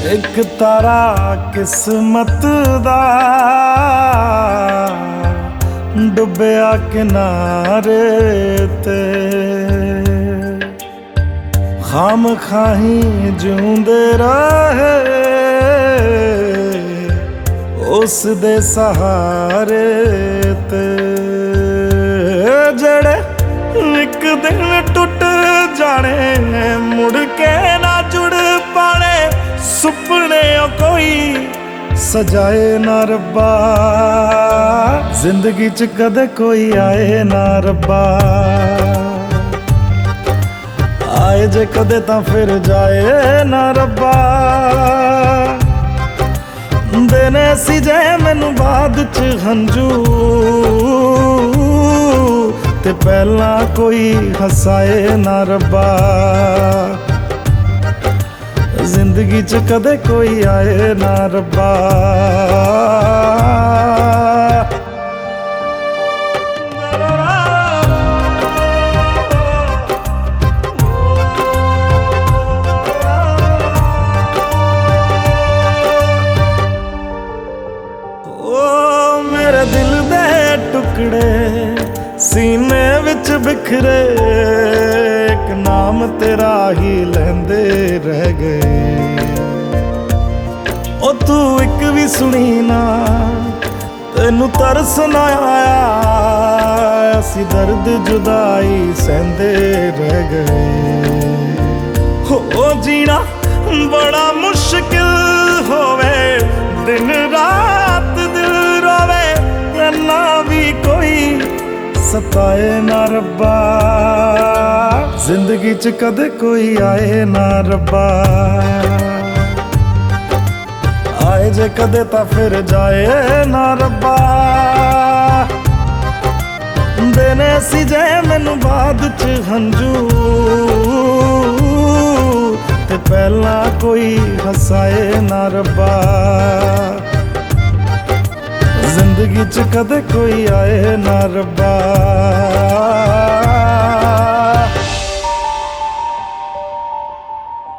एक तारा किस्मत दा डुबिया किनारे ते खाम खाही जिउंदे रहे उस दे सहारे ते जड़े एक दिन टुट जाने मुड़ के ना जुड़ पाने सुपने कोई सजाए ना रब्बा जिंदगी च कदे कोई आए ना रब्बा आए जे कदे तां फिर जाए ना रब्बा देने सी जे मैनू बाद च हंजू ते पहला कोई हसाए ना रब्बा जिंदगी च कदे कोई आए ना रब्बा ओ मेरे दिल दे टुकड़े सीने विच बिखरे एक नाम तेरा ही लैंदे रह गए ओ तू एक भी सुनी ना तेनू तरस ना आया असी दर्द जुदाई सहंदे रह गए हो जीना बड़ा मुश्किल होवे दिन रात दिल रोवे ना भी कोई सताए ना रब्बा जिंदगी च कदे कोई आए ना रब्बा आए जे कदे तां फिर जाए ना रब्बा देने सी जे मैनू बाद च हंजू ते पहला कोई हसाए ना रब्बा जिंदगी च कदे कोई आए ना रब्बा।